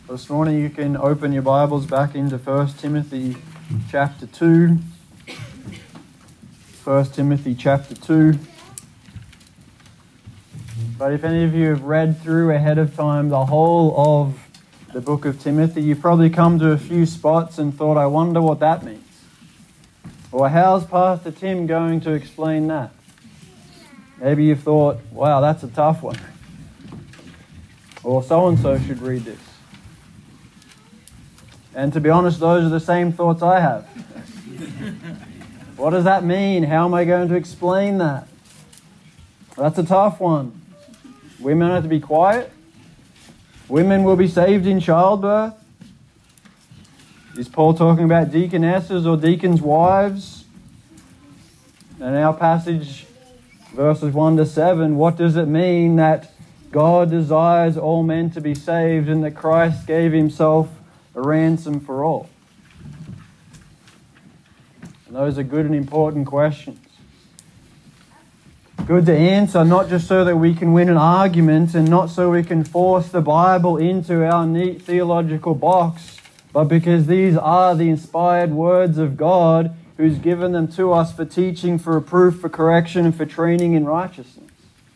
This morning you can open your Bibles back into 1 Timothy chapter 2. 1 Timothy chapter 2. But if any of you have read through ahead of time the whole of the book of Timothy, you've probably come to a few spots and thought, I wonder what that means. Or how's Pastor Tim going to explain that? Maybe you've thought, wow, that's a tough one. Or so-and-so should read this. And to be honest, those are the same thoughts I have. What does that mean? How am I going to explain that? That's a tough one. Women have to be quiet. Women will be saved in childbirth. Is Paul talking about deaconesses or deacons' wives? And our passage, verses 1 to 7, what does it mean that God desires all men to be saved and that Christ gave himself a ransom for all? And those are good and important questions. Good to answer, not just so that we can win an argument and not so we can force the Bible into our neat theological box, but because these are the inspired words of God who's given them to us for teaching, for reproof, for correction, and for training in righteousness.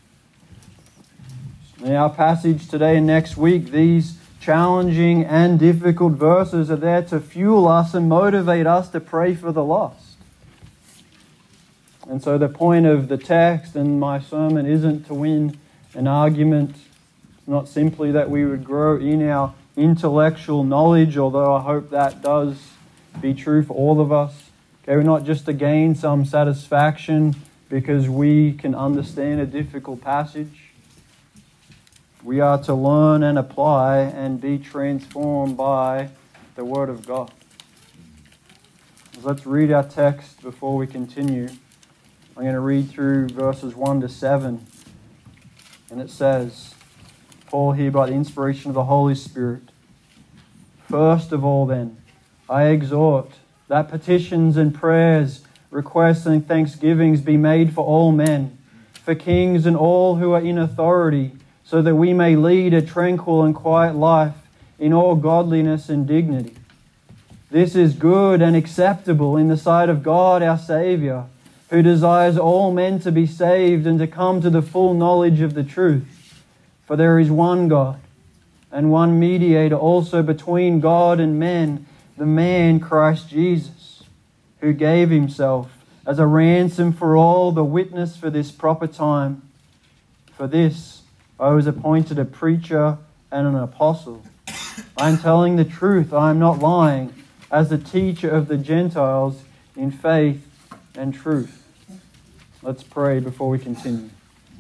In our passage today and next week, these challenging and difficult verses are there to fuel us and motivate us to pray for the lost. And so the point of the text and my sermon isn't to win an argument. It's not simply that we would grow in our intellectual knowledge, although I hope that does be true for all of us. Okay, we're not just to gain some satisfaction because we can understand a difficult passage. We are to learn and apply and be transformed by the Word of God. Let's read our text before we continue. I'm going to read through verses 1 to 7. And it says, Paul here by the inspiration of the Holy Spirit. First of all then, I exhort that petitions and prayers, requests and thanksgivings be made for all men, for kings and all who are in authority, so that we may lead a tranquil and quiet life in all godliness and dignity. This is good and acceptable in the sight of God our Saviour, who desires all men to be saved and to come to the full knowledge of the truth. For there is one God, and one mediator also between God and men, the man Christ Jesus, who gave himself as a ransom for all, the witness for this proper time. For this I was appointed a preacher and an apostle. I am telling the truth, I am not lying, as the teacher of the Gentiles in faith and truth. Let's pray before we continue.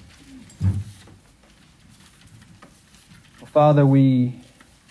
Father, we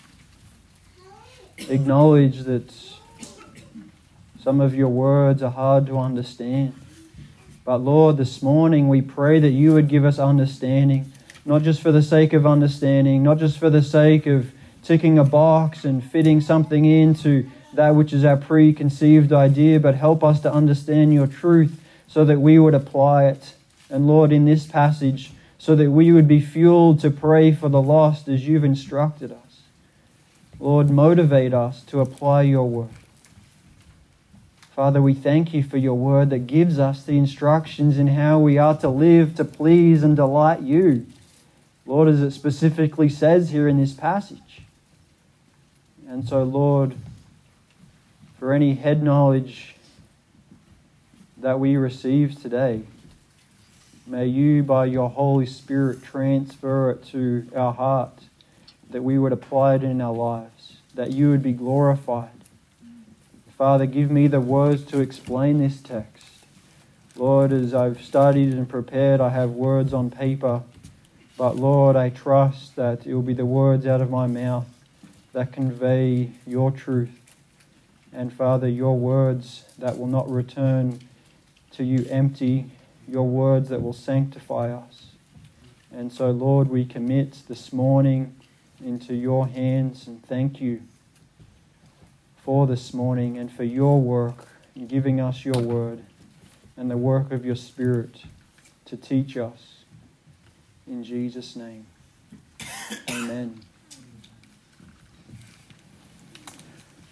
acknowledge that some of your words are hard to understand. But Lord, this morning we pray that you would give us understanding, not just for the sake of understanding, not just for the sake of ticking a box and fitting something into that which is our preconceived idea, but help us to understand your truth so that we would apply it. And Lord, in this passage, so that we would be fueled to pray for the lost as you've instructed us. Lord, motivate us to apply your word. Father, we thank you for your word that gives us the instructions in how we are to live, to please and delight you. Lord, as it specifically says here in this passage. And so, Lord, for any head knowledge that we receive today, may you, by your Holy Spirit, transfer it to our heart, that we would apply it in our lives, that you would be glorified. Father, give me the words to explain this text. Lord, as I've studied and prepared, I have words on paper. But Lord, I trust that it will be the words out of my mouth that convey your truth. And Father, your words that will not return to you empty, your words that will sanctify us. And so, Lord, we commit this morning into your hands and thank you for this morning and for your work in giving us your word and the work of your Spirit to teach us. In Jesus' name, amen.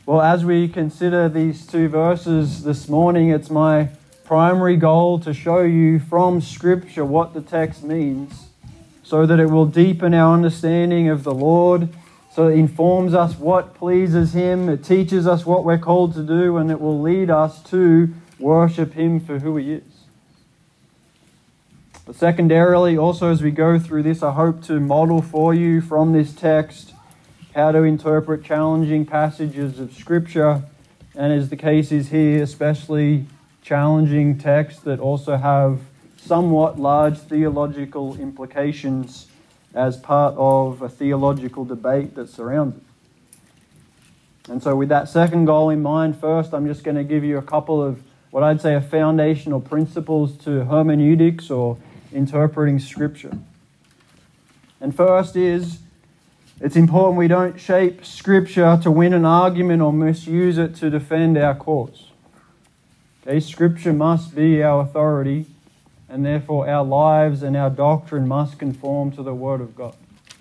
Well, as we consider these two verses this morning, it's my primary goal to show you from Scripture what the text means, so that it will deepen our understanding of the Lord, so it informs us what pleases Him, it teaches us what we're called to do, and it will lead us to worship Him for who He is. But secondarily, also as we go through this, I hope to model for you from this text how to interpret challenging passages of Scripture, and as the case is here, especially challenging texts that also have somewhat large theological implications as part of a theological debate that surrounds it. And so with that second goal in mind, first I'm just going to give you a couple of what I'd say are foundational principles to hermeneutics or interpreting Scripture. And first is, it's important we don't shape Scripture to win an argument or misuse it to defend our cause. Okay, Scripture must be our authority, and therefore our lives and our doctrine must conform to the Word of God.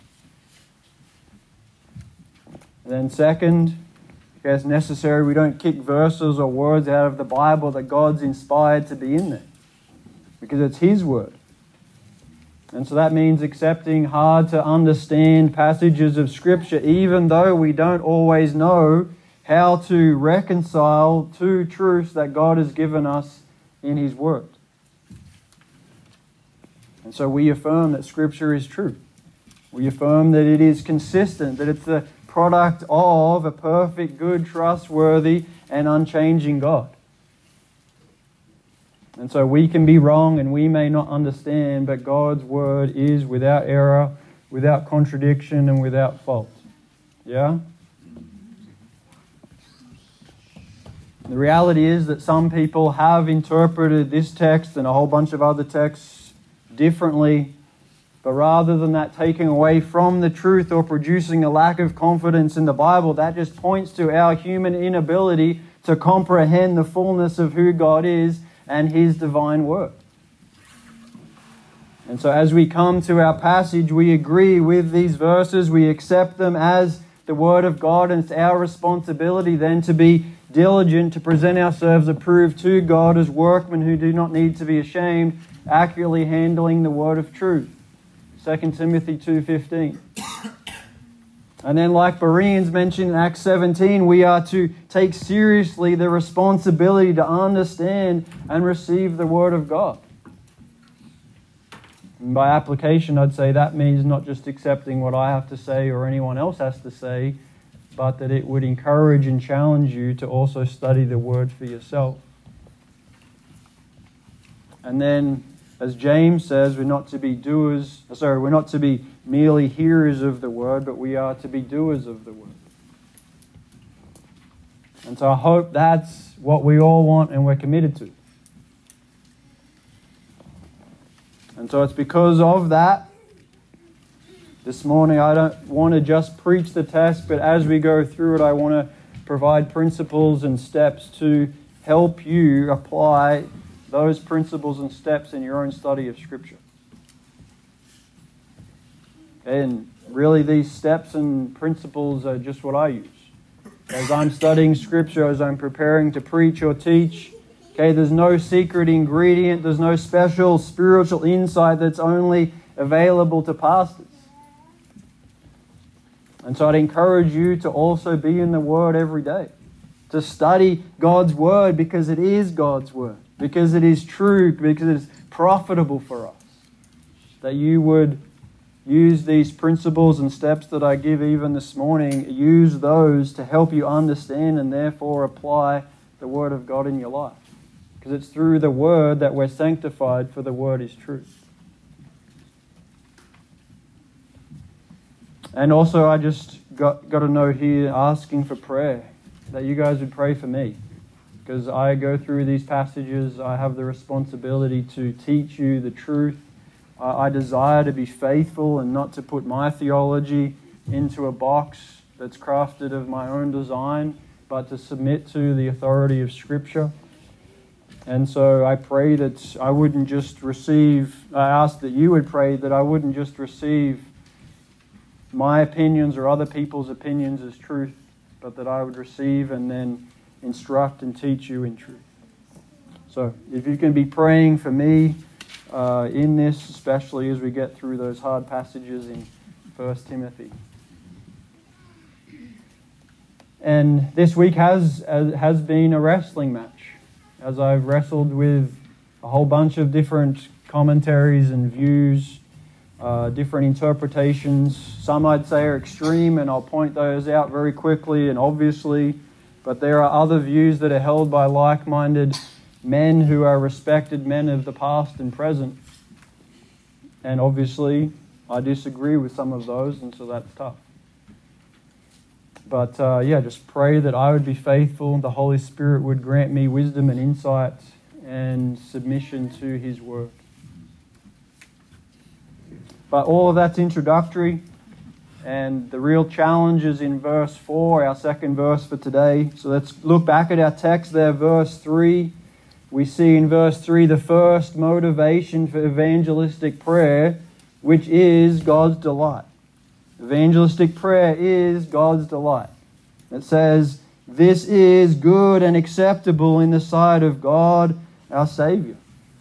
And then second, as necessary, we don't kick verses or words out of the Bible that God's inspired to be in there, because it's His Word. And so that means accepting hard to understand passages of Scripture, even though we don't always know how to reconcile two truths that God has given us in His Word. And so we affirm that Scripture is true. We affirm that it is consistent, that it's the product of a perfect, good, trustworthy, and unchanging God. And so we can be wrong and we may not understand, but God's Word is without error, without contradiction, and without fault. Yeah? The reality is that some people have interpreted this text and a whole bunch of other texts differently, but rather than that taking away from the truth or producing a lack of confidence in the Bible, that just points to our human inability to comprehend the fullness of who God is and His divine Word. And so as we come to our passage, we agree with these verses, we accept them as the Word of God, and it's our responsibility then to be diligent to present ourselves approved to God as workmen who do not need to be ashamed, accurately handling the word of truth. 2 Timothy 2:15. And then like Bereans mentioned in Acts 17, we are to take seriously the responsibility to understand and receive the Word of God. And by application, I'd say that means not just accepting what I have to say or anyone else has to say, but that it would encourage and challenge you to also study the Word for yourself. And then, as James says, we're not to be merely hearers of the Word, but we are to be doers of the Word. And so I hope that's what we all want and we're committed to. And so it's because of that, this morning I don't want to just preach the text, but as we go through it, I want to provide principles and steps to help you apply those principles and steps in your own study of Scripture. And really these steps and principles are just what I use. As I'm studying Scripture, as I'm preparing to preach or teach, there's no secret ingredient, there's no special spiritual insight that's only available to pastors. And so I'd encourage you to also be in the Word every day, to study God's Word because it is God's Word, because it is true, because it is profitable for us, that you would use these principles and steps that I give even this morning, use those to help you understand and therefore apply the Word of God in your life. Because it's through the Word that we're sanctified, for the Word is truth. And also I just got a note here asking for prayer, that you guys would pray for me. Because I go through these passages, I have the responsibility to teach you the truth. I desire to be faithful and not to put my theology into a box that's crafted of my own design, but to submit to the authority of Scripture. And so I pray that I wouldn't just I ask that you would pray that I wouldn't just receive my opinions or other people's opinions as truth, but that I would receive and then instruct and teach you in truth. So if you can be praying for me in this, especially as we get through those hard passages in 1 Timothy. And this week has been a wrestling match, as I've wrestled with a whole bunch of different commentaries and views, different interpretations. Some I'd say are extreme, and I'll point those out very quickly and obviously, but there are other views that are held by like-minded men who are respected men of the past and present. And obviously, I disagree with some of those, and so that's tough. But just pray that I would be faithful and the Holy Spirit would grant me wisdom and insight and submission to His Word. But all of that's introductory, and the real challenge is in verse 4, our second verse for today. So let's look back at our text there, verse 3. We see in verse 3 the first motivation for evangelistic prayer, which is God's delight. Evangelistic prayer is God's delight. It says, "This is good and acceptable in the sight of God, our Savior."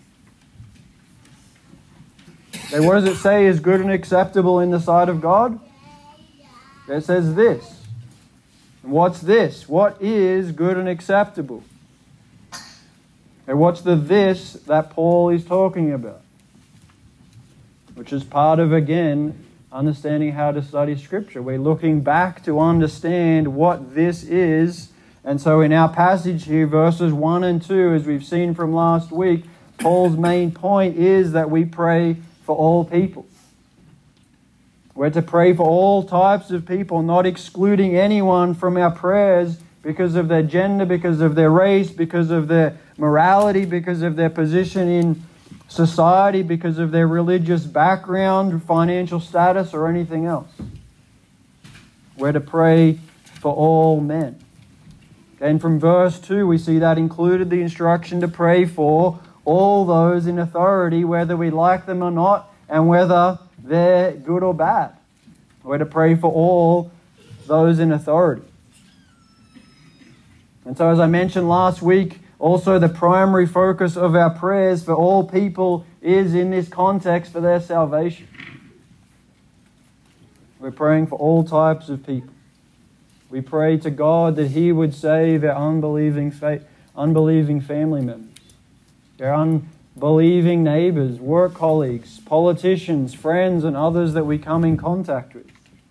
Okay, what does it say is good and acceptable in the sight of God? It says this. And what's this? What is good and acceptable? And what's the this that Paul is talking about? Which is part of, again, understanding how to study Scripture. We're looking back to understand what this is. And so in our passage here, verses 1 and 2, as we've seen from last week, Paul's main point is that we pray for all people. We're to pray for all types of people, not excluding anyone from our prayers because of their gender, because of their race, because of their morality, because of their position in society, because of their religious background, financial status, or anything else. We're to pray for all men. And from verse 2, we see that included the instruction to pray for all those in authority, whether we like them or not, and whether they're good or bad. We're to pray for all those in authority. And so, as I mentioned last week, also the primary focus of our prayers for all people is in this context for their salvation. We're praying for all types of people. We pray to God that He would save our unbelieving family members, our unbelieving neighbors, work colleagues, politicians, friends, and others that we come in contact with.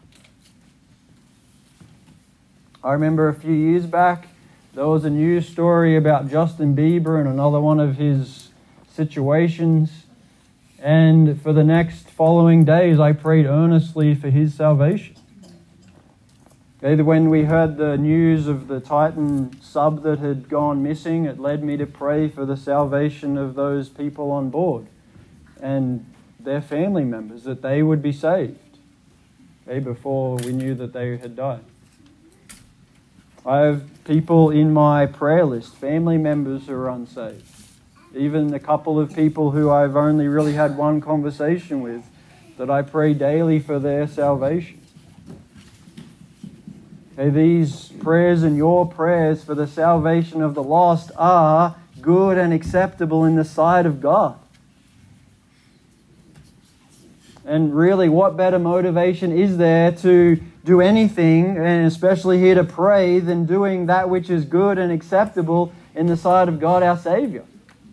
I remember a few years back, there was a news story about Justin Bieber and another one of his situations. And for the next following days, I prayed earnestly for his salvation. Okay, when we heard the news of the Titan sub that had gone missing, it led me to pray for the salvation of those people on board and their family members, that they would be saved, okay, before we knew that they had died. I have people in my prayer list, family members who are unsaved. Even a couple of people who I've only really had one conversation with, that I pray daily for their salvation. Okay, these prayers and your prayers for the salvation of the lost are good and acceptable in the sight of God. And really, what better motivation is there to do anything, and especially here to pray, than doing that which is good and acceptable in the sight of God our Savior?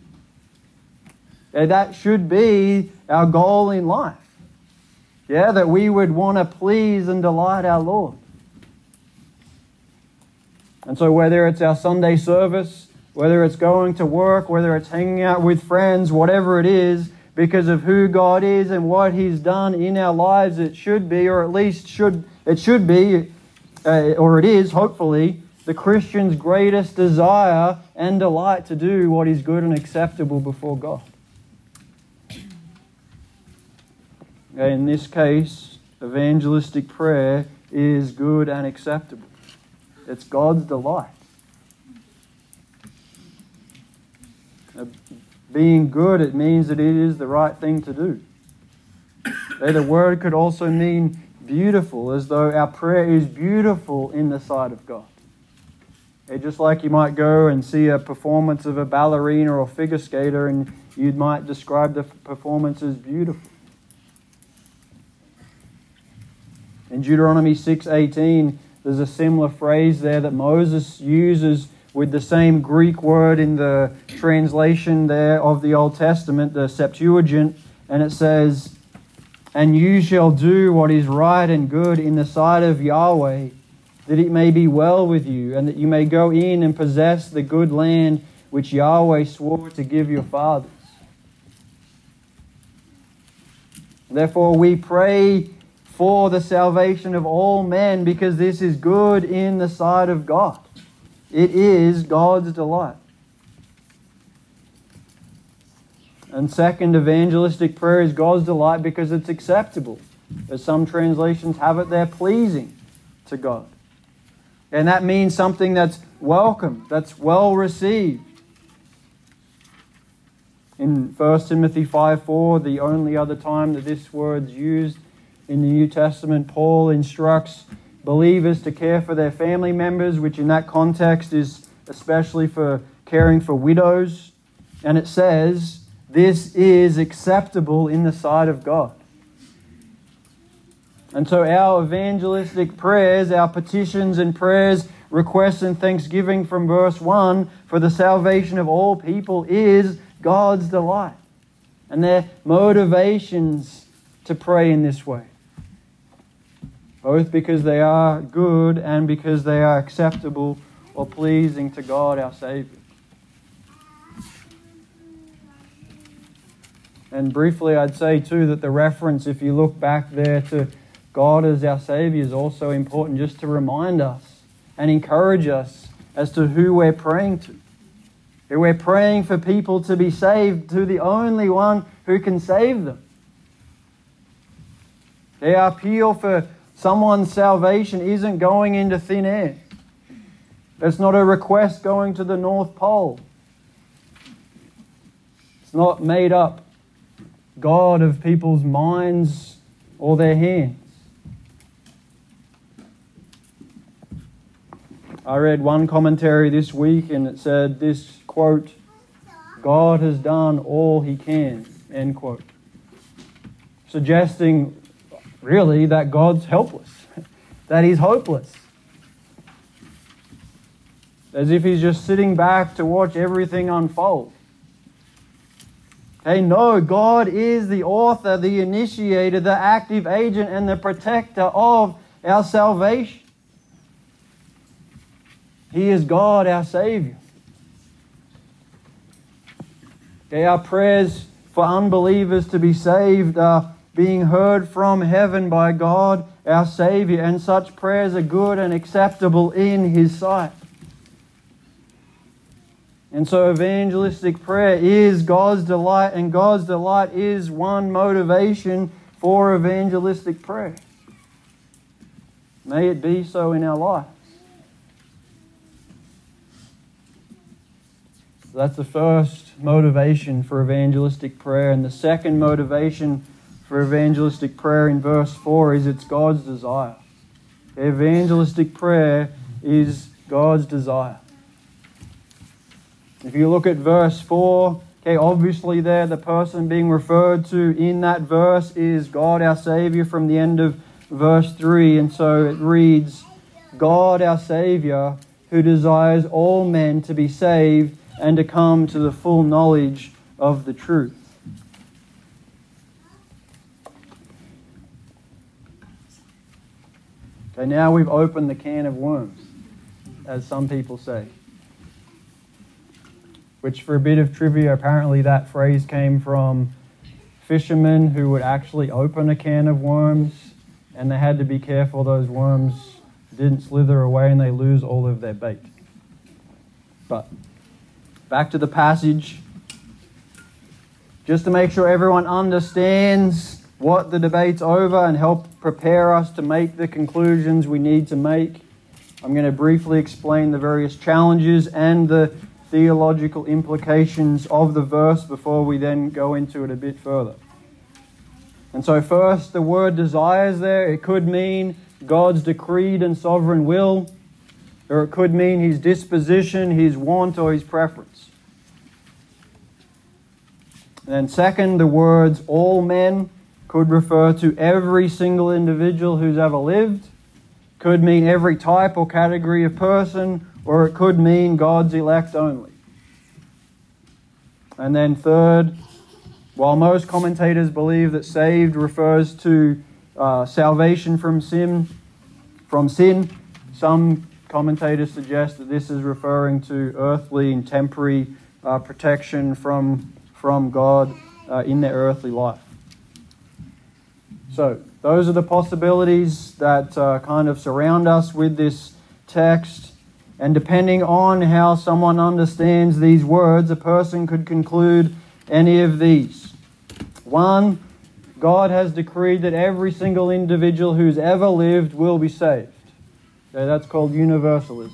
That should be our goal in life. Yeah, that we would want to please and delight our Lord. And so whether it's our Sunday service, whether it's going to work, whether it's hanging out with friends, whatever it is, because of who God is and what He's done in our lives, it should be, or at least it should be, or it is, hopefully, the Christian's greatest desire and delight to do what is good and acceptable before God. Okay, in this case, evangelistic prayer is good and acceptable. It's God's delight. Being good, it means that it is the right thing to do. The word could also mean beautiful, as though our prayer is beautiful in the sight of God. Just like you might go and see a performance of a ballerina or figure skater, and you might describe the performance as beautiful. In Deuteronomy 6:18, there's a similar phrase there that Moses uses with the same Greek word in the translation there of the Old Testament, the Septuagint, and it says, "And you shall do what is right and good in the sight of Yahweh, that it may be well with you, and that you may go in and possess the good land which Yahweh swore to give your fathers." Therefore we pray for the salvation of all men, because this is good in the sight of God. It is God's delight. And second, evangelistic prayer is God's delight because it's acceptable. As some translations have it, they're pleasing to God. And that means something that's welcome, that's well received. In 1 Timothy 5:4, the only other time that this word's used in the New Testament, Paul instructs believers to care for their family members, which in that context is especially for caring for widows. And it says, this is acceptable in the sight of God. And so our evangelistic prayers, our petitions and prayers, requests and thanksgiving from verse 1 for the salvation of all people is God's delight. And their motivations to pray in this way, both because they are good and because they are acceptable or pleasing to God our Savior. And briefly I'd say too that the reference, if you look back there to God as our Savior, is also important just to remind us and encourage us as to who we're praying to. If we're praying for people to be saved, to the only one who can save them. Our appeal for someone's salvation isn't going into thin air. It's not a request going to the North Pole. It's not made up God of people's minds or their hands. I read one commentary this week and it said this, quote, "God has done all He can," end quote. Suggesting really that God's helpless, that He's hopeless. As if He's just sitting back to watch everything unfold. Okay, no, God is the author, the initiator, the active agent, and the protector of our salvation. He is God, our Savior. Okay, our prayers for unbelievers to be saved are being heard from heaven by God, our Savior, and such prayers are good and acceptable in His sight. And so evangelistic prayer is God's delight, and God's delight is one motivation for evangelistic prayer. May it be so in our lives. So that's the first motivation for evangelistic prayer. And the second motivation for evangelistic prayer in verse 4 is it's God's desire. Evangelistic prayer is God's desire. If you look at verse 4, okay, obviously there the person being referred to in that verse is God our Savior from the end of verse 3. And so it reads, God our Savior, who desires all men to be saved and to come to the full knowledge of the truth. Okay, now we've opened the can of worms, as some people say. Which, for a bit of trivia, apparently that phrase came from fishermen who would actually open a can of worms, and they had to be careful those worms didn't slither away and they lose all of their bait. But back to the passage. Just to make sure everyone understands what the debate's over and help prepare us to make the conclusions we need to make, I'm going to briefly explain the various challenges and the theological implications of the verse before we then go into it a bit further. And so first, the word desires there, it could mean God's decreed and sovereign will, or it could mean His disposition, His want, or His preference. And then second, the words all men could refer to every single individual who's ever lived, could mean every type or category of person, or it could mean God's elect only. And then third, while most commentators believe that saved refers to salvation from sin, some commentators suggest that this is referring to earthly and temporary protection from God in their earthly life. So, those are the possibilities that kind of surround us with this text. And depending on how someone understands these words, a person could conclude any of these. 1, God has decreed that every single individual who's ever lived will be saved. Okay, that's called universalism.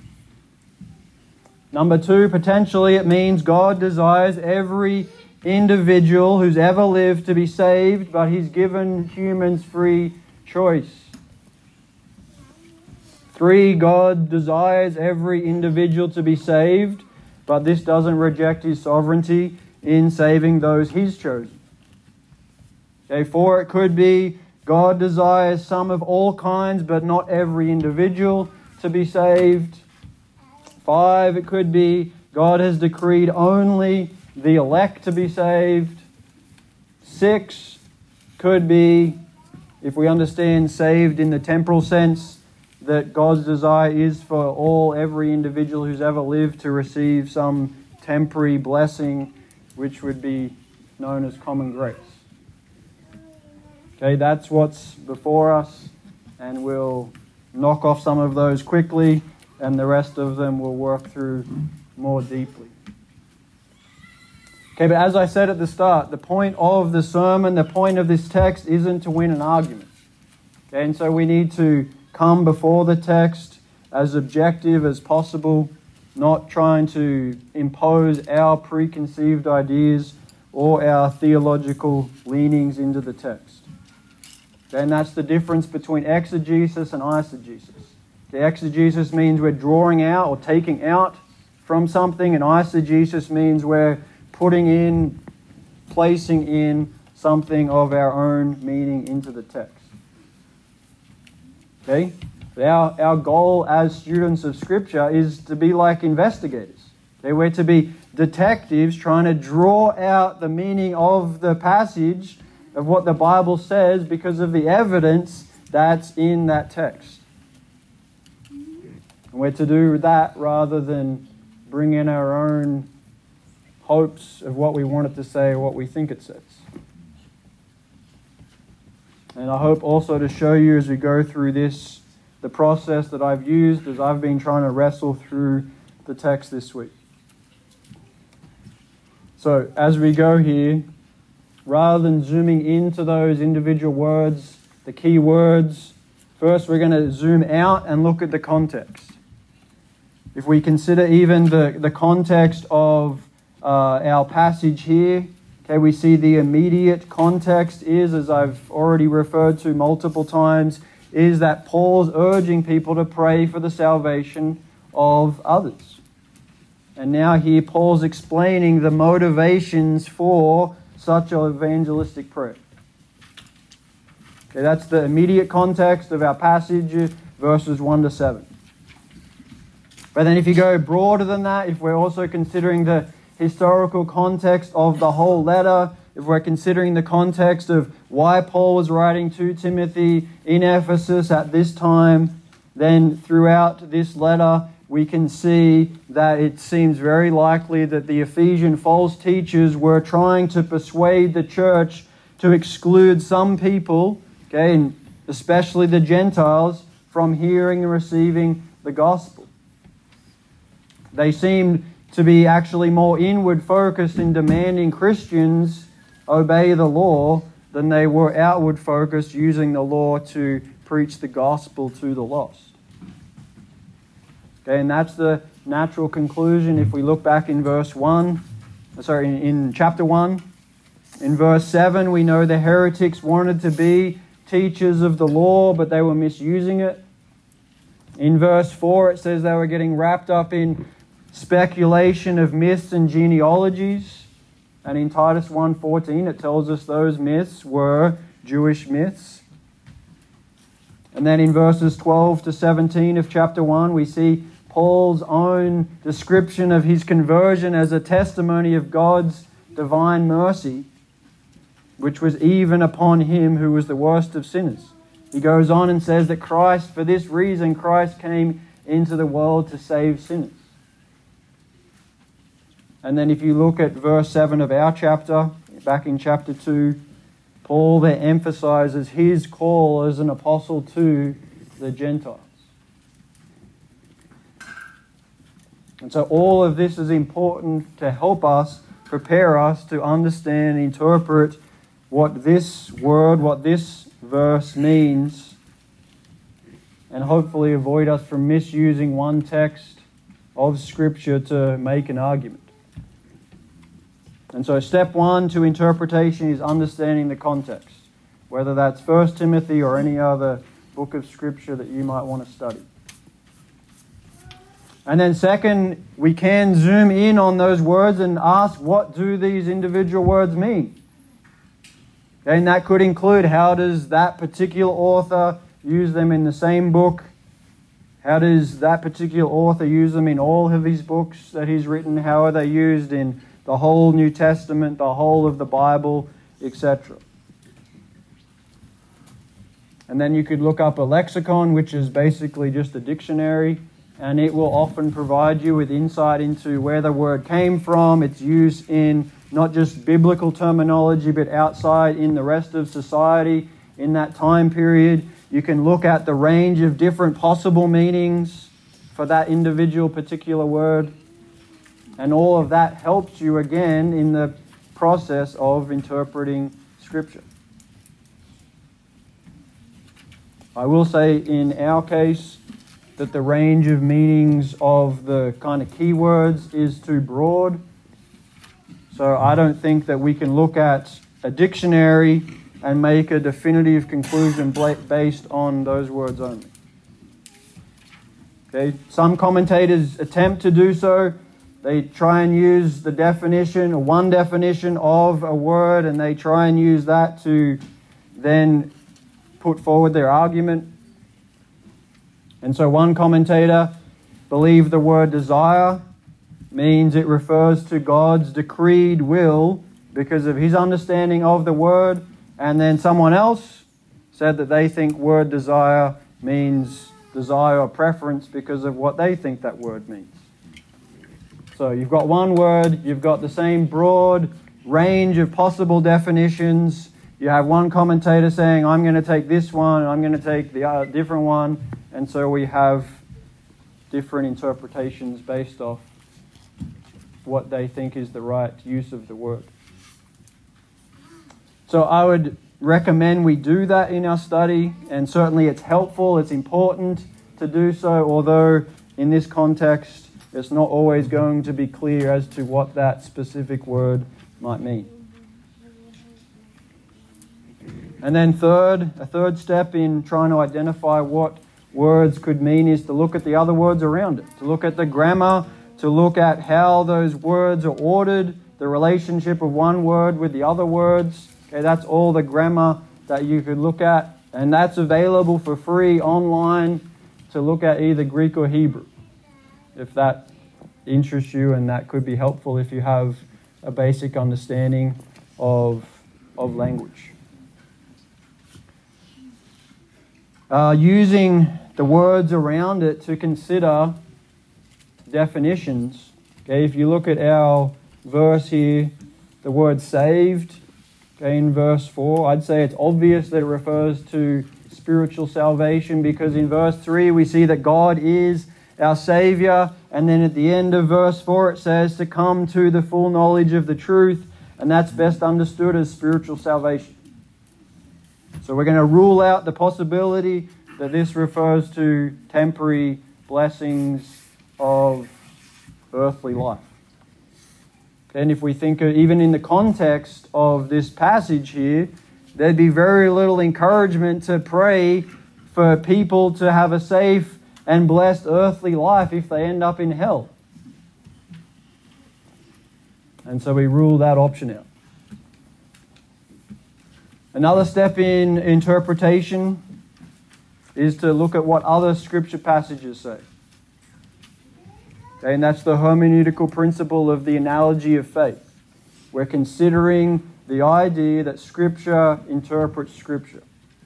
Number 2, potentially it means God desires every individual who's ever lived to be saved, but He's given humans free choice. 3, God desires every individual to be saved, but this doesn't reject His sovereignty in saving those He's chosen. Okay, 4, it could be God desires some of all kinds, but not every individual to be saved. 5, it could be God has decreed only the elect to be saved. 6, could be, if we understand saved in the temporal sense, that God's desire is for every individual who's ever lived to receive some temporary blessing, which would be known as common grace. Okay, that's what's before us, and we'll knock off some of those quickly, and the rest of them we'll work through more deeply. Okay, but as I said at the start, the point of the sermon, the point of this text isn't to win an argument. Okay, and so we need to come before the text as objective as possible, not trying to impose our preconceived ideas or our theological leanings into the text. Okay, and that's the difference between exegesis and eisegesis. Okay, exegesis means we're drawing out or taking out from something, and eisegesis means we're putting in, placing in something of our own meaning into the text. Okay? Our goal as students of Scripture is to be like investigators. Okay? We're to be detectives trying to draw out the meaning of the passage of what the Bible says because of the evidence that's in that text. And we're to do that rather than bring in our own hopes of what we want it to say or what we think it says. And I hope also to show you as we go through this, the process that I've used as I've been trying to wrestle through the text this week. So as we go here, rather than zooming into those individual words, the key words, first we're going to zoom out and look at the context. If we consider even the context of our passage here, okay, we see the immediate context is, as I've already referred to multiple times, is that Paul's urging people to pray for the salvation of others. And now here Paul's explaining the motivations for such an evangelistic prayer. Okay, that's the immediate context of our passage, verses 1 to 7. But then if you go broader than that, if we're also considering the historical context of the whole letter, if we're considering the context of why Paul was writing to Timothy in Ephesus at this time, then throughout this letter we can see that it seems very likely that the Ephesian false teachers were trying to persuade the church to exclude some people, okay, and especially the Gentiles, from hearing and receiving the gospel. They seemed to be actually more inward focused in demanding Christians obey the law than they were outward focused using the law to preach the gospel to the lost. Okay, and that's the natural conclusion if we look back in in chapter 1. In verse 7, we know the heretics wanted to be teachers of the law, but they were misusing it. In verse 4, it says they were getting wrapped up in speculation of myths and genealogies. And in Titus 1:14, it tells us those myths were Jewish myths. And then in verses 12 to 17 of chapter 1, we see Paul's own description of his conversion as a testimony of God's divine mercy, which was even upon him who was the worst of sinners. He goes on and says that for this reason, Christ came into the world to save sinners. And then if you look at verse 7 of our chapter, back in chapter 2, Paul there emphasizes his call as an apostle to the Gentiles. And so all of this is important to help us, prepare us to understand, interpret what this word, what this verse means, and hopefully avoid us from misusing one text of Scripture to make an argument. And so step one to interpretation is understanding the context, whether that's 1 Timothy or any other book of Scripture that you might want to study. And then second, we can zoom in on those words and ask, what do these individual words mean? And that could include, how does that particular author use them in the same book? How does that particular author use them in all of his books that he's written? How are they used in the whole New Testament, the whole of the Bible, etc.? And then you could look up a lexicon, which is basically just a dictionary, and it will often provide you with insight into where the word came from, its use in not just biblical terminology, but outside in the rest of society in that time period. You can look at the range of different possible meanings for that individual particular word. And all of that helps you again in the process of interpreting Scripture. I will say in our case that the range of meanings of the kind of keywords is too broad. So I don't think that we can look at a dictionary and make a definitive conclusion based on those words only. Okay, some commentators attempt to do so. They try and use the definition, or one definition of a word, and they try and use that to then put forward their argument. And so one commentator believed the word desire means it refers to God's decreed will because of his understanding of the word. And then someone else said that they think word desire means desire or preference because of what they think that word means. So you've got one word, you've got the same broad range of possible definitions. You have one commentator saying, I'm going to take this one, and I'm going to take the different one. And so we have different interpretations based off what they think is the right use of the word. So I would recommend we do that in our study, and certainly it's helpful, it's important to do so, although in this context it's not always going to be clear as to what that specific word might mean. And then a third step in trying to identify what words could mean is to look at the other words around it, to look at the grammar, to look at how those words are ordered, the relationship of one word with the other words. Okay, that's all the grammar that you could look at, and that's available for free online to look at either Greek or Hebrew, if that interests you, and that could be helpful if you have a basic understanding of language. Using the words around it to consider definitions. Okay, if you look at our verse here, the word saved, okay, in verse 4, I'd say it's obvious that it refers to spiritual salvation, because in verse 3 we see that God is our Savior, and then at the end of verse 4 it says to come to the full knowledge of the truth, and that's best understood as spiritual salvation. So we're going to rule out the possibility that this refers to temporary blessings of earthly life. And if we think even in the context of this passage here, there'd be very little encouragement to pray for people to have a safe and blessed earthly life if they end up in hell. And so we rule that option out. Another step in interpretation is to look at what other scripture passages say. Okay, and that's the hermeneutical principle of the analogy of faith. We're considering the idea that Scripture interprets Scripture.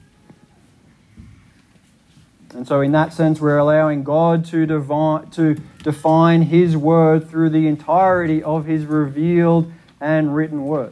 And so in that sense, we're allowing God to define His Word through the entirety of His revealed and written Word.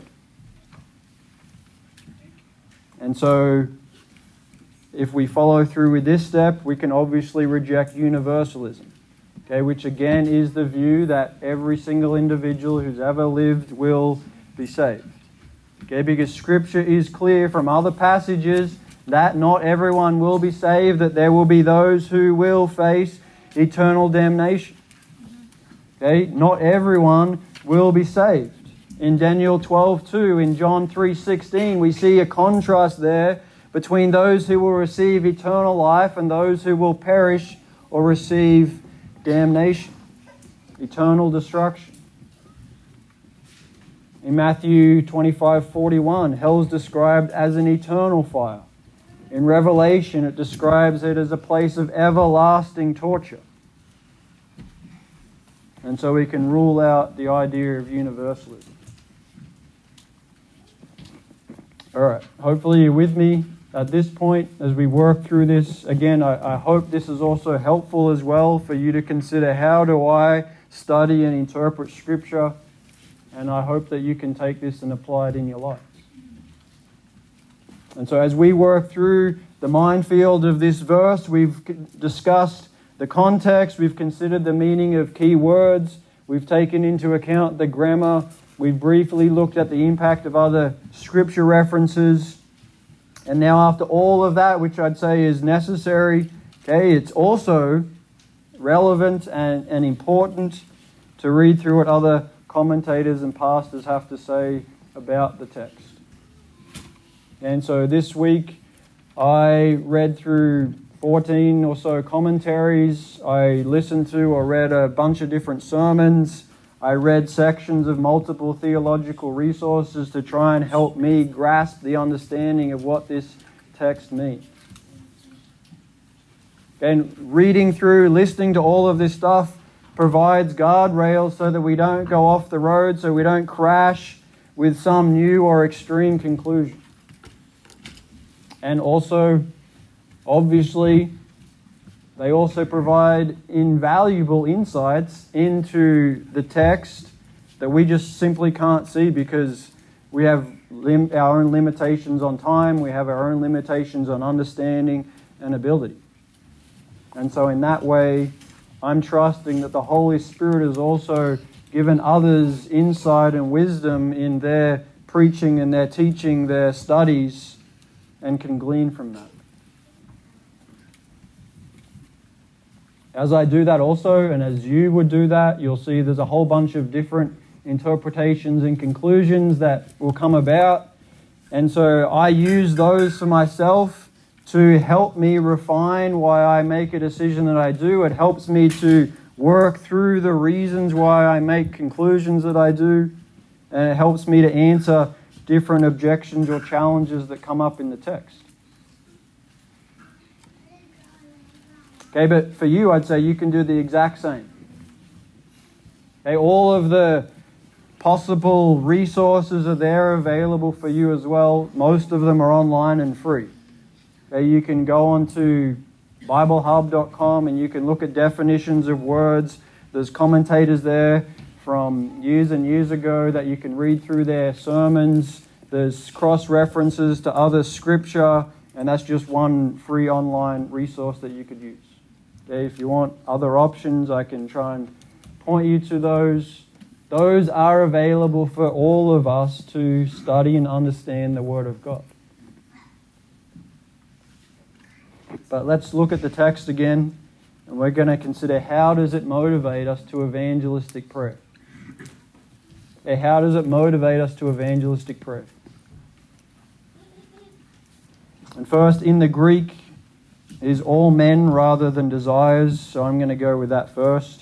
And so if we follow through with this step, we can obviously reject universalism. Okay, which again is the view that every single individual who's ever lived will be saved. Okay, because Scripture is clear from other passages that not everyone will be saved, that there will be those who will face eternal damnation. Okay, not everyone will be saved. In Daniel 12:2, in John 3:16, we see a contrast there between those who will receive eternal life and those who will perish or receive damnation, eternal destruction. In Matthew 25:41, hell is described as an eternal fire. In Revelation, it describes it as a place of everlasting torture. And so we can rule out the idea of universalism. All right, hopefully you're with me at this point as we work through this. Again, I hope this is also helpful as well for you to consider, how do I study and interpret Scripture? And I hope that you can take this and apply it in your lives. And so as we work through the minefield of this verse, we've discussed the context, we've considered the meaning of key words, we've taken into account the grammar, we've briefly looked at the impact of other Scripture references. And now after all of that, which I'd say is necessary, okay, it's also relevant and important to read through what other commentators and pastors have to say about the text. And so this week I read through 14 or so commentaries. I listened to or read a bunch of different sermons. I read sections of multiple theological resources to try and help me grasp the understanding of what this text means. And reading through, listening to all of this stuff provides guardrails so that we don't go off the road, so we don't crash with some new or extreme conclusion. And also, obviously, they also provide invaluable insights into the text that we just simply can't see because we have our own limitations on time, we have our own limitations on understanding and ability. And so in that way, I'm trusting that the Holy Spirit has also given others insight and wisdom in their preaching and their teaching, their studies, and can glean from that. As I do that also, and as you would do that, you'll see there's a whole bunch of different interpretations and conclusions that will come about. And so I use those for myself to help me refine why I make a decision that I do. It helps me to work through the reasons why I make conclusions that I do. And it helps me to answer different objections or challenges that come up in the text. Okay, but for you, I'd say you can do the exact same. Okay, all of the possible resources are there available for you as well. Most of them are online and free. Okay, you can go on to BibleHub.com and you can look at definitions of words. There's commentators there from years and years ago that you can read through their sermons. There's cross-references to other Scripture, and that's just one free online resource that you could use. Okay, if you want other options, I can try and point you to those. Those are available for all of us to study and understand the Word of God. But let's look at the text again, and we're going to consider how does it motivate us to evangelistic prayer. how does it motivate us to evangelistic prayer? And first, in the Greek, is all men rather than desires, so I'm going to go with that first.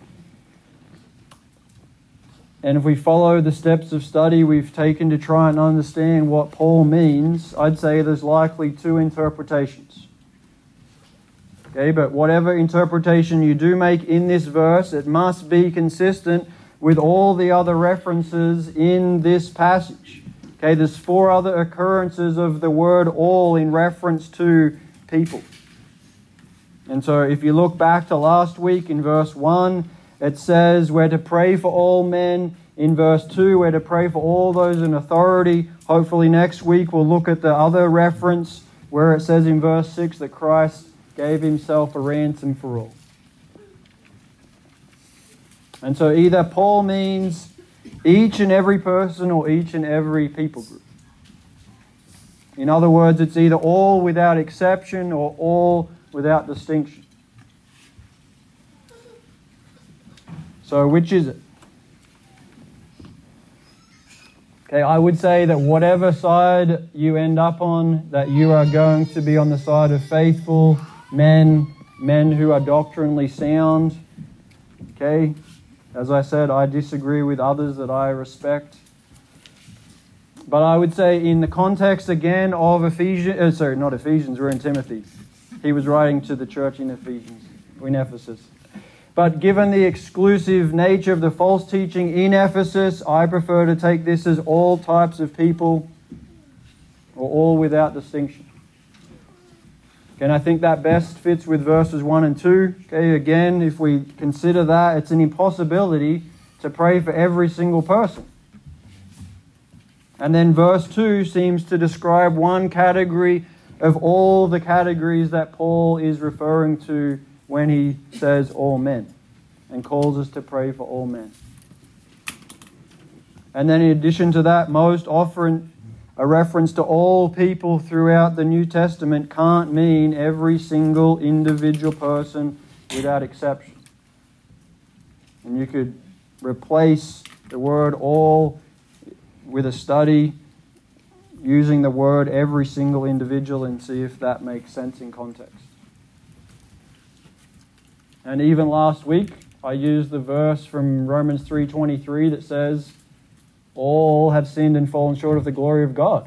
And if we follow the steps of study we've taken to try and understand what Paul means, I'd say there's likely two interpretations. Okay, but whatever interpretation you do make in this verse, it must be consistent with all the other references in this passage. Okay, there's 4 other occurrences of the word all in reference to people. And so if you look back to last week in verse 1, it says we're to pray for all men. In verse 2, we're to pray for all those in authority. Hopefully next week we'll look at the other reference where it says in verse 6 that Christ gave himself a ransom for all. And so either Paul means each and every person or each and every people group. In other words, it's either all without exception or all without distinction. So which is it? Okay, I would say that whatever side you end up on, that you are going to be on the side of faithful men who are doctrinally sound. Okay, as I said, I disagree with others that I respect. But I would say in the context again of Ephesians, not Ephesians, we're in Timothy. He was writing to the church in Ephesus. But given the exclusive nature of the false teaching in Ephesus, I prefer to take this as all types of people or all without distinction. And I think that best fits with verses 1 and 2. Okay, again, if we consider that, it's an impossibility to pray for every single person. And then verse 2 seems to describe one category of all the categories that Paul is referring to when he says all men and calls us to pray for all men. And then in addition to that, most often a reference to all people throughout the New Testament can't mean every single individual person without exception. And you could replace the word all with a study using the word every single individual and see if that makes sense in context. And even last week, I used the verse from Romans 3:23 that says, all have sinned and fallen short of the glory of God.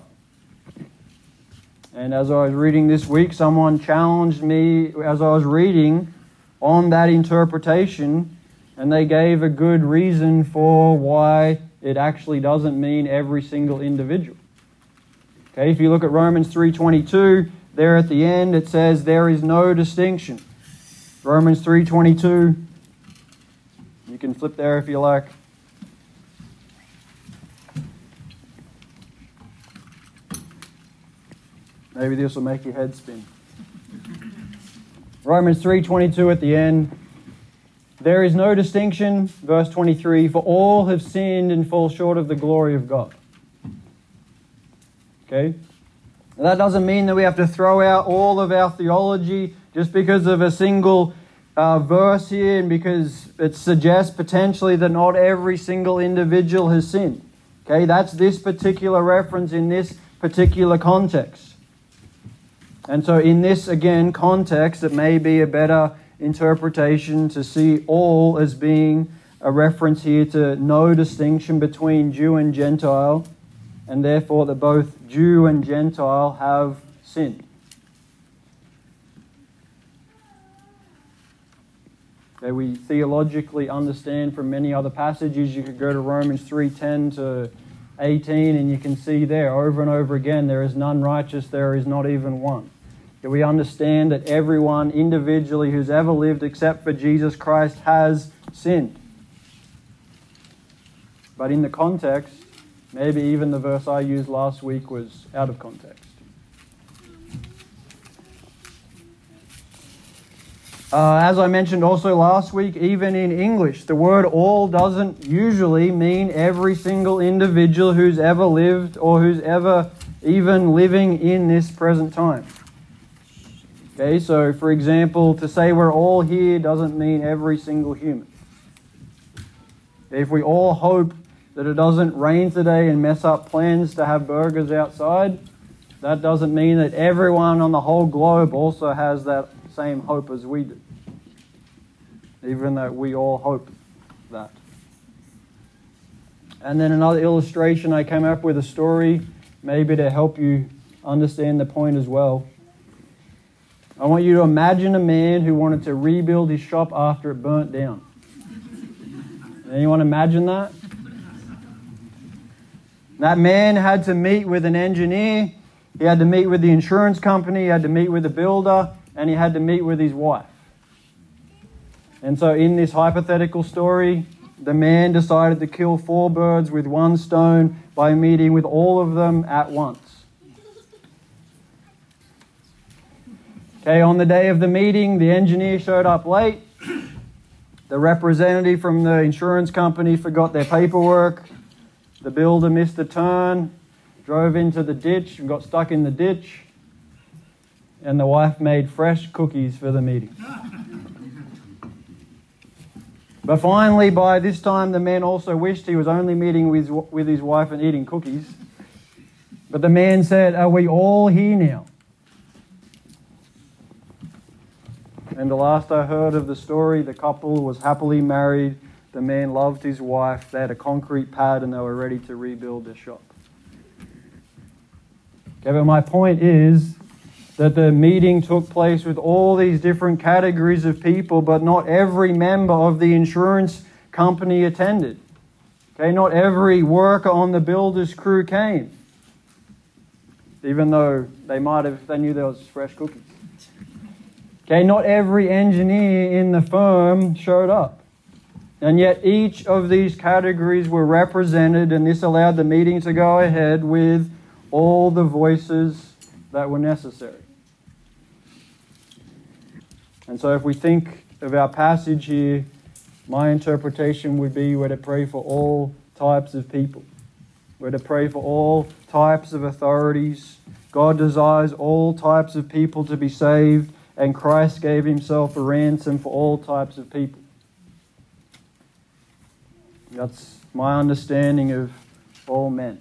And as I was reading this week, someone challenged me as I was reading on that interpretation, and they gave a good reason for why it actually doesn't mean every single individual. Okay, if you look at Romans 3:22, there at the end it says there is no distinction. Romans 3:22. You can flip there if you like. Maybe this will make your head spin. Romans 3:22 at the end. There is no distinction, verse 23, for all have sinned and fall short of the glory of God. Okay? Now that doesn't mean that we have to throw out all of our theology just because of a single verse here and because it suggests potentially that not every single individual has sinned. Okay? That's this particular reference in this particular context. And so in this, again, context, it may be a better interpretation to see all as being a reference here to no distinction between Jew and Gentile, and therefore that both Jew and Gentile have sinned. Okay, we theologically understand from many other passages. You could go to Romans 3:10 to 18 and you can see there over and over again, there is none righteous, there is not even one. We understand that everyone individually who's ever lived except for Jesus Christ has sinned. But in the context, maybe even the verse I used last week was out of context. As I mentioned also last week, even in English, the word all doesn't usually mean every single individual who's ever lived or who's ever even living in this present time. Okay, so for example, to say we're all here doesn't mean every single human. If we all hope that it doesn't rain today and mess up plans to have burgers outside, that doesn't mean that everyone on the whole globe also has that same hope as we do. Even though we all hope that. And then another illustration, I came up with a story, maybe to help you understand the point as well. I want you to imagine a man who wanted to rebuild his shop after it burnt down. Anyone imagine that? That man had to meet with an engineer, he had to meet with the insurance company, he had to meet with the builder, and he had to meet with his wife. And so in this hypothetical story, the man decided to kill 4 birds with one stone by meeting with all of them at once. Okay, on the day of the meeting, the engineer showed up late. The representative from the insurance company forgot their paperwork. The builder missed a turn, drove into the ditch and got stuck in the ditch. And the wife made fresh cookies for the meeting. But finally, by this time, the man also wished he was only meeting with his wife and eating cookies. But the man said, "Are we all here now?" And the last I heard of the story, the couple was happily married. The man loved his wife. They had a concrete pad and they were ready to rebuild their shop. Okay, but my point is that the meeting took place with all these different categories of people, but not every member of the insurance company attended. Okay, not every worker on the builder's crew came, even though they might have, if they knew there was fresh cookies. Okay, not every engineer in the firm showed up. And yet each of these categories were represented, and this allowed the meeting to go ahead with all the voices that were necessary. And so if we think of our passage here, my interpretation would be we're to pray for all types of people. We're to pray for all types of authorities. God desires all types of people to be saved, and Christ gave himself a ransom for all types of people. That's my understanding of all men.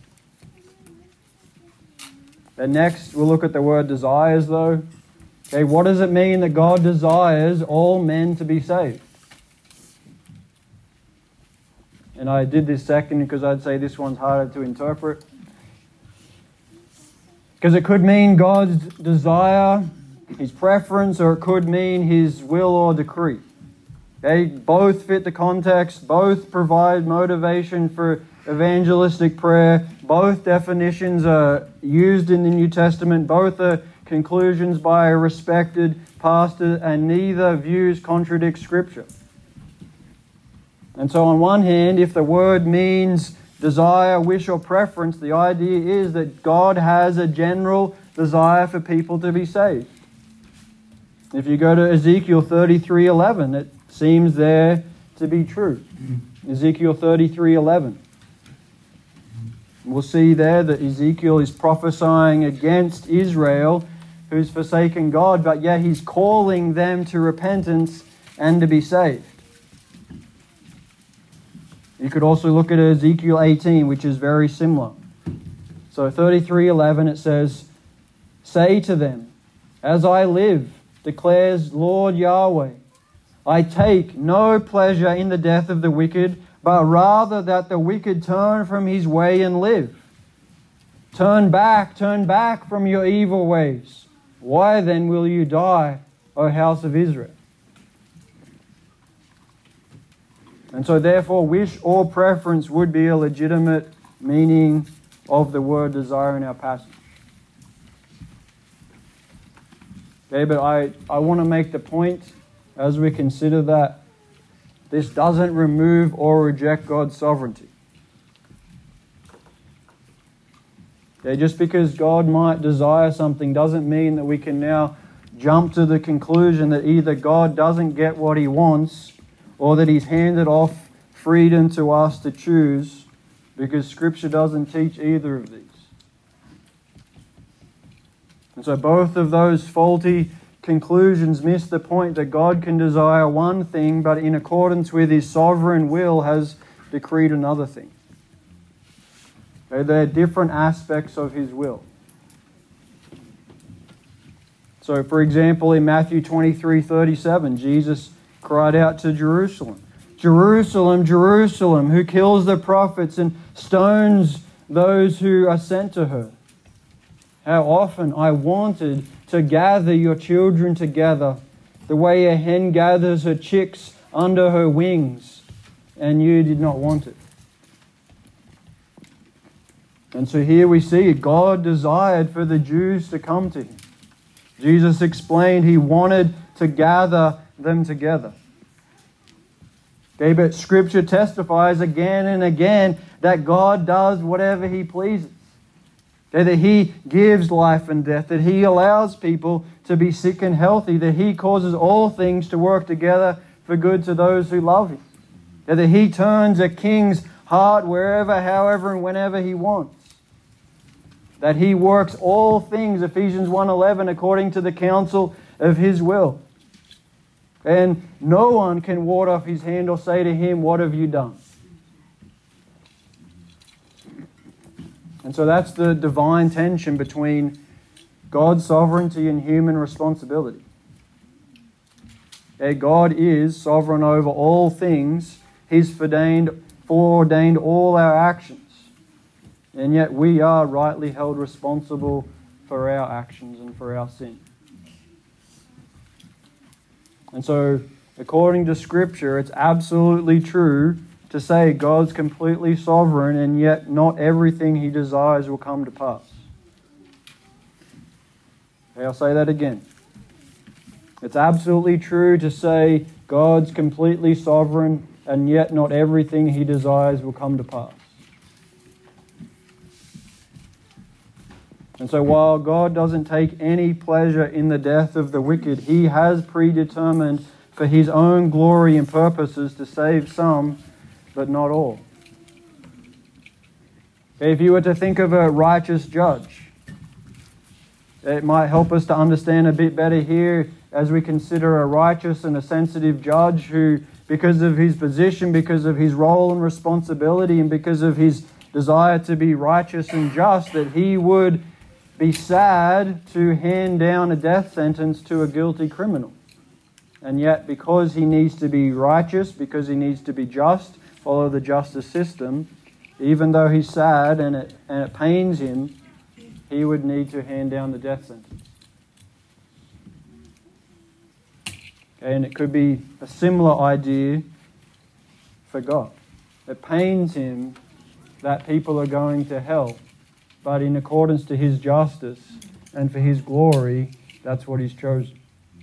And next, we'll look at the word desires, though. Okay, what does it mean that God desires all men to be saved? And I did this second because I'd say this one's harder to interpret. Because it could mean God's desire, his preference, or it could mean his will or decree. Okay, both fit the context, both provide motivation for evangelistic prayer, both definitions are used in the New Testament, both are conclusions by a respected pastor, and neither views contradict Scripture. And so on one hand, if the word means desire, wish, or preference, the idea is that God has a general desire for people to be saved. If you go to Ezekiel 33:11, it seems there to be true. Ezekiel 33:11. We'll see there that Ezekiel is prophesying against Israel, who's forsaken God, but yet he's calling them to repentance and to be saved. You could also look at Ezekiel 18, which is very similar. So 33:11, it says, "Say to them, as I live, declares Lord Yahweh, I take no pleasure in the death of the wicked, but rather that the wicked turn from his way and live. Turn back from your evil ways. Why then will you die, O house of Israel?" And so therefore, wish or preference would be a legitimate meaning of the word desire in our passage. Okay, but I want to make the point as we consider that this doesn't remove or reject God's sovereignty. Okay, just because God might desire something doesn't mean that we can now jump to the conclusion that either God doesn't get what he wants or that he's handed off freedom to us to choose, because Scripture doesn't teach either of these. And so both of those faulty conclusions miss the point that God can desire one thing, but in accordance with his sovereign will has decreed another thing. Okay, they're different aspects of his will. So, for example, in Matthew 23:37, Jesus cried out to Jerusalem, "Jerusalem, Jerusalem, who kills the prophets and stones those who are sent to her. How often I wanted to gather your children together, the way a hen gathers her chicks under her wings, and you did not want it." And so here we see God desired for the Jews to come to him. Jesus explained he wanted to gather them together. Okay, but Scripture testifies again and again that God does whatever he pleases. Okay, that he gives life and death, that he allows people to be sick and healthy, that he causes all things to work together for good to those who love him. Okay, that he turns a king's heart wherever, however, and whenever he wants. That he works all things, Ephesians 1:11, according to the counsel of his will. And no one can ward off his hand or say to him, "What have you done?" And so that's the divine tension between God's sovereignty and human responsibility. Okay, God is sovereign over all things. He's foreordained all our actions. And yet we are rightly held responsible for our actions and for our sin. And so, according to Scripture, it's absolutely true to say God's completely sovereign, and yet not everything he desires will come to pass. Okay, I'll say that again. It's absolutely true to say God's completely sovereign, and yet not everything he desires will come to pass. And so while God doesn't take any pleasure in the death of the wicked, he has predetermined for his own glory and purposes to save some, but not all. Okay, if you were to think of a righteous judge, it might help us to understand a bit better here as we consider a righteous and a sensitive judge who, because of his position, because of his role and responsibility, and because of his desire to be righteous and just, that he would be sad to hand down a death sentence to a guilty criminal. And yet, because he needs to be righteous, because he needs to be just, follow the justice system, even though he's sad and it pains him, he would need to hand down the death sentence. Okay, and it could be a similar idea for God. It pains him that people are going to hell, but in accordance to his justice and for his glory, that's what he's chosen.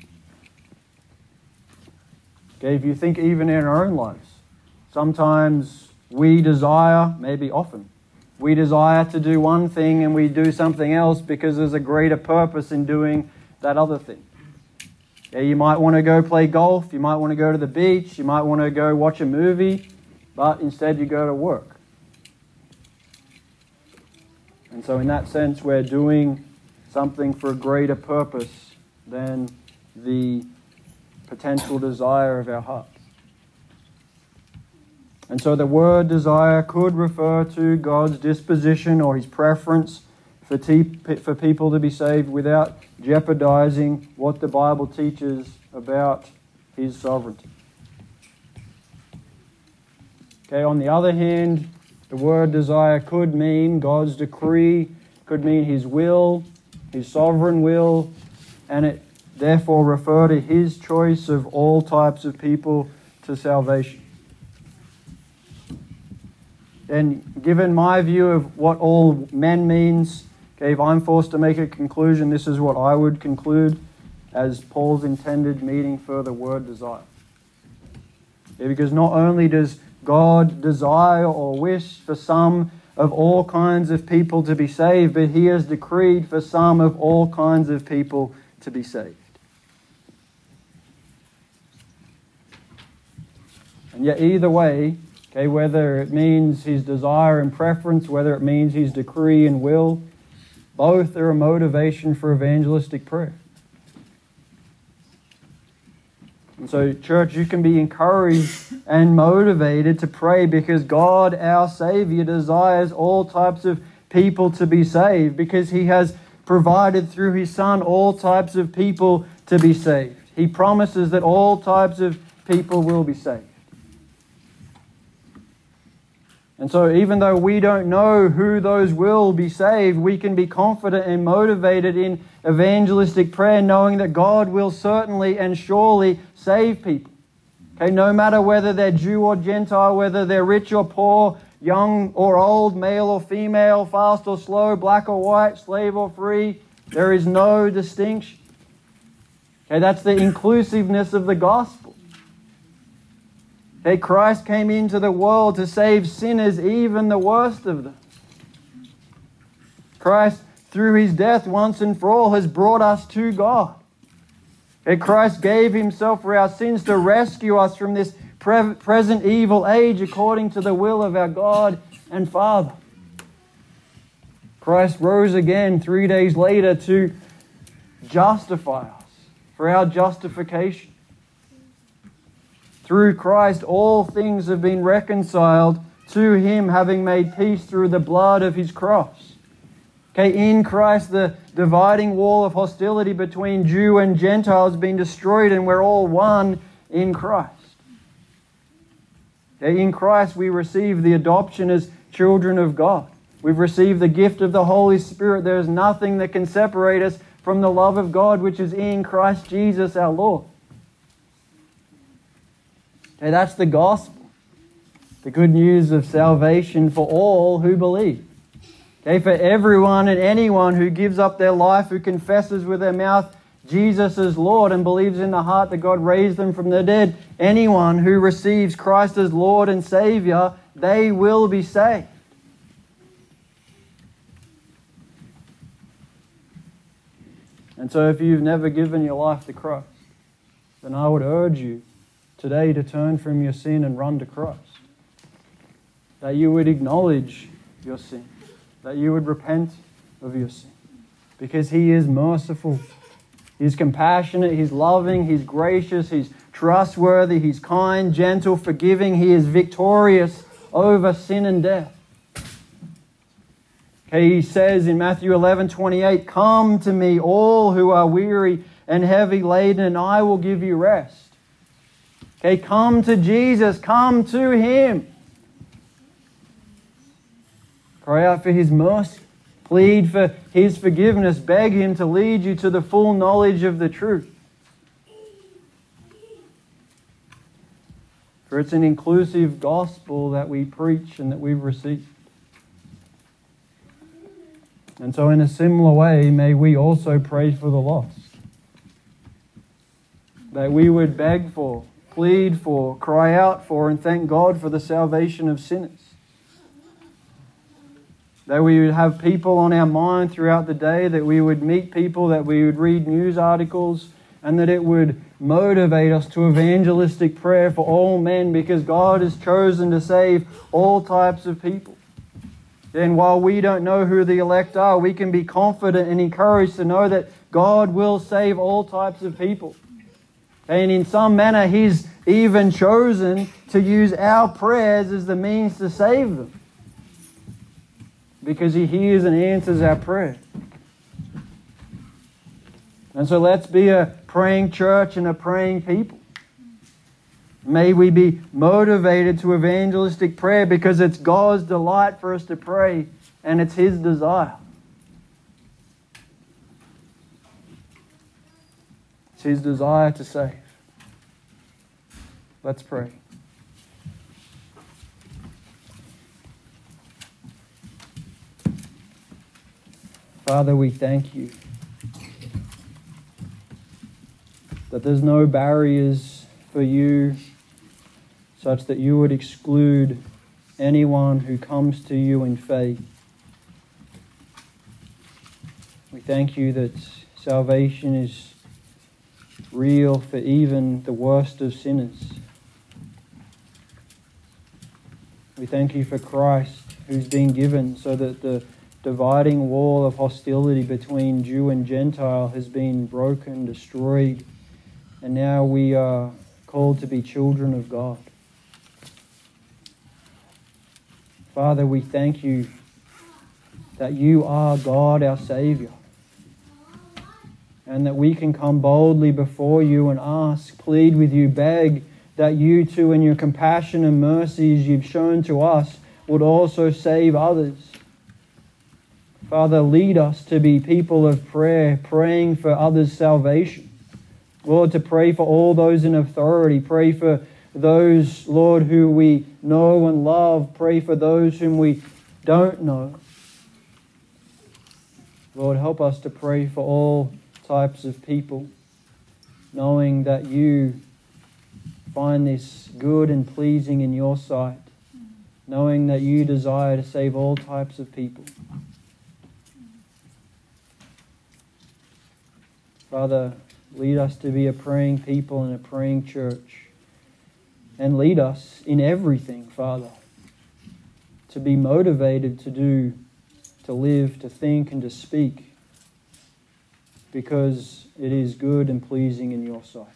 Okay, if you think even in our own lives, sometimes we desire, maybe often, we desire to do one thing and we do something else because there's a greater purpose in doing that other thing. Okay, you might want to go play golf, you might want to go to the beach, you might want to go watch a movie, but instead you go to work. And so in that sense, we're doing something for a greater purpose than the potential desire of our hearts. And so the word desire could refer to God's disposition or his preference for people to be saved without jeopardizing what the Bible teaches about his sovereignty. Okay, on the other hand, the word desire could mean God's decree, could mean his will, his sovereign will, and it therefore refer to his choice of all types of people to salvation. And given my view of what all men means, okay, if I'm forced to make a conclusion, this is what I would conclude as Paul's intended meaning for the word desire. Okay, because not only does God desire or wish for some of all kinds of people to be saved, but he has decreed for some of all kinds of people to be saved. And yet either way, okay, whether it means his desire and preference, whether it means his decree and will, both are a motivation for evangelistic prayer. And So, church, you can be encouraged and motivated to pray because God, our Savior, desires all types of people to be saved, because He has provided through His Son all types of people to be saved. He promises that all types of people will be saved. And so even though we don't know who those will be saved, we can be confident and motivated in evangelistic prayer, knowing that God will certainly and surely save people. Okay, no matter whether they're Jew or Gentile, whether they're rich or poor, young or old, male or female, fast or slow, black or white, slave or free, there is no distinction. Okay, that's the inclusiveness of the gospel. Okay, Christ came into the world to save sinners, even the worst of them. Christ, through His death once and for all, has brought us to God. Okay, Christ gave Himself for our sins to rescue us from this present evil age according to the will of our God and Father. Christ rose again 3 days later to justify us for our justification. Through Christ, all things have been reconciled to Him, having made peace through the blood of His cross. Okay, in Christ, the dividing wall of hostility between Jew and Gentile has been destroyed, and we're all one in Christ. Okay, in Christ, we receive the adoption as children of God. We've received the gift of the Holy Spirit. There is nothing that can separate us from the love of God, which is in Christ Jesus our Lord. Okay, that's the gospel. The good news of salvation for all who believe. Okay, for everyone and anyone who gives up their life, who confesses with their mouth Jesus as Lord and believes in the heart that God raised them from the dead. Anyone who receives Christ as Lord and Savior, they will be saved. And so if you've never given your life to Christ, then I would urge you today to turn from your sin and run to Christ. That you would acknowledge your sin. That you would repent of your sin. Because He is merciful. He's compassionate. He's loving. He's gracious. He's trustworthy. He's kind, gentle, forgiving. He is victorious over sin and death. Okay, He says in Matthew 11:28, "Come to me, all who are weary and heavy laden, and I will give you rest." Okay, come to Jesus. Come to Him. Cry out for His mercy. Plead for His forgiveness. Beg Him to lead you to the full knowledge of the truth. For it's an inclusive gospel that we preach and that we've received. And so in a similar way, may we also pray for the lost. That we would beg for, plead for, cry out for, and thank God for the salvation of sinners. That we would have people on our mind throughout the day, that we would meet people, that we would read news articles, and that it would motivate us to evangelistic prayer for all men, because God has chosen to save all types of people. And while we don't know who the elect are, we can be confident and encouraged to know that God will save all types of people. And in some manner, He's even chosen to use our prayers as the means to save them. Because He hears and answers our prayer. And so let's be a praying church and a praying people. May we be motivated to evangelistic prayer because it's God's delight for us to pray and it's His desire. It's His desire to save. Let's pray. Father, we thank You that there's no barriers for You such that You would exclude anyone who comes to You in faith. We thank You that salvation is real for even the worst of sinners. We thank You for Christ, who's been given so that the dividing wall of hostility between Jew and Gentile has been broken, destroyed, and now we are called to be children of God. Father, we thank you that you are God, our Savior, and that we can come boldly before you and ask, plead with you, beg that you too, in your compassion and mercies you've shown to us, would also save others. Father, lead us to be people of prayer, praying for others' salvation. Lord, to pray for all those in authority. Pray for those, Lord, who we know and love. Pray for those whom we don't know. Lord, help us to pray for all types of people, knowing that you find this good and pleasing in your sight, knowing that you desire to save all types of people. Father, lead us to be a praying people and a praying church. And lead us in everything, Father, to be motivated to do, to live, to think, and to speak, because it is good and pleasing in your sight.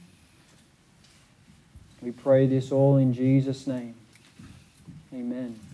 We pray this all in Jesus' name. Amen.